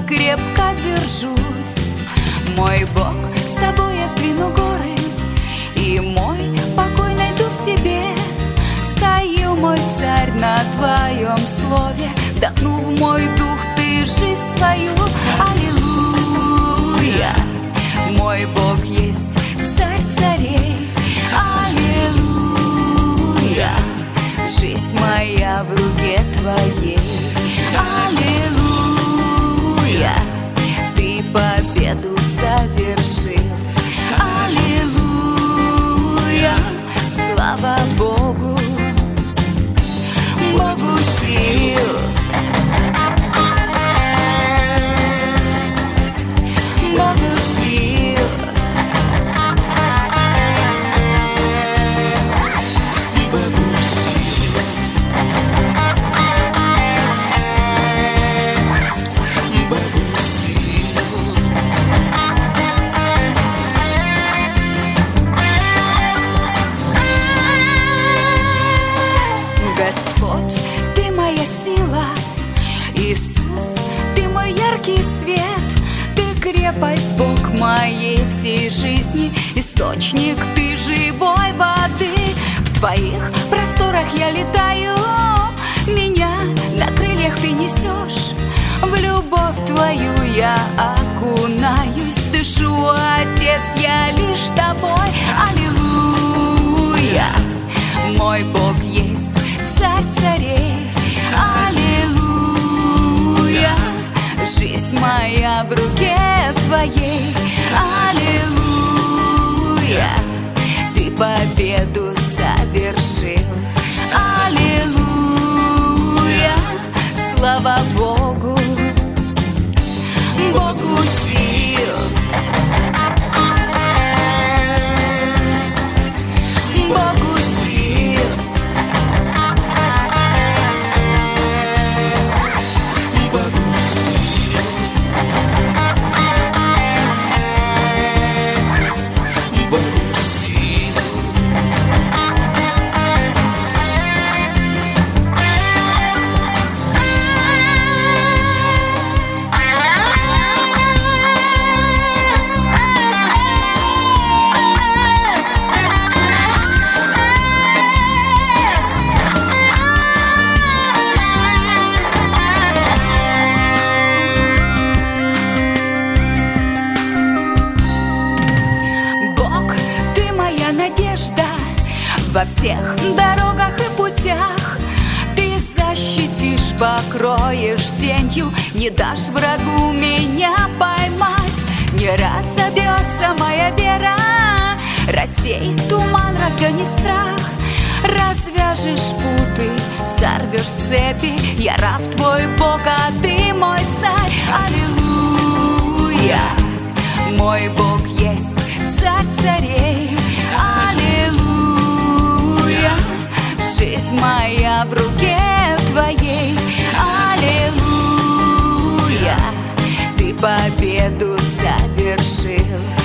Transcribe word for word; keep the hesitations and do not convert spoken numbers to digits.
крепко держусь. Мой Бог, с тобой я сдвину горы, и мой покой найду в тебе. Стою, мой царь, на твоем слове, вдохну в мой дух ты жизнь свою. Аллилуйя, мой Бог есть царь царей. Аллилуйя, жизнь моя в руке твоей. Аллилуйя, ты победу совершил. Аллилуйя, слава Богу, Богу сил. Богу сил. Богу сил. Богу сил. Господь, ты моя сила, Иисус, ты мой яркий свет, ты крепость, Бог моей всей жизни, источник, ты живой воды. В твоих просторах я летаю, меня на крыльях ты несешь. В любовь твою я окунаюсь, дышу, Отец, я лишь тобой. Аллилуйя, мой Бог есть царь царей. Аллилуйя, жизнь моя в руке твоей. Аллилуйя, ты победу совершил. Аллилуйя, слава Богу, Богу сил. Богу сил. Богу сил. Богу сил. Бог, ты моя надежда во всех дорогах и путях. Ты защитишь, покроешь тенью, не дашь врагу меня поймать. Не разобьется моя вера, рассеет туман, разгони страх. Развяжешь путы, сорвешь цепи, я раб твой Бог, а ты мой царь. Аллилуйя, мой Бог есть царь царей. Аллилуйя, жизнь моя в руке твоей. Аллилуйя, ты победу совершил.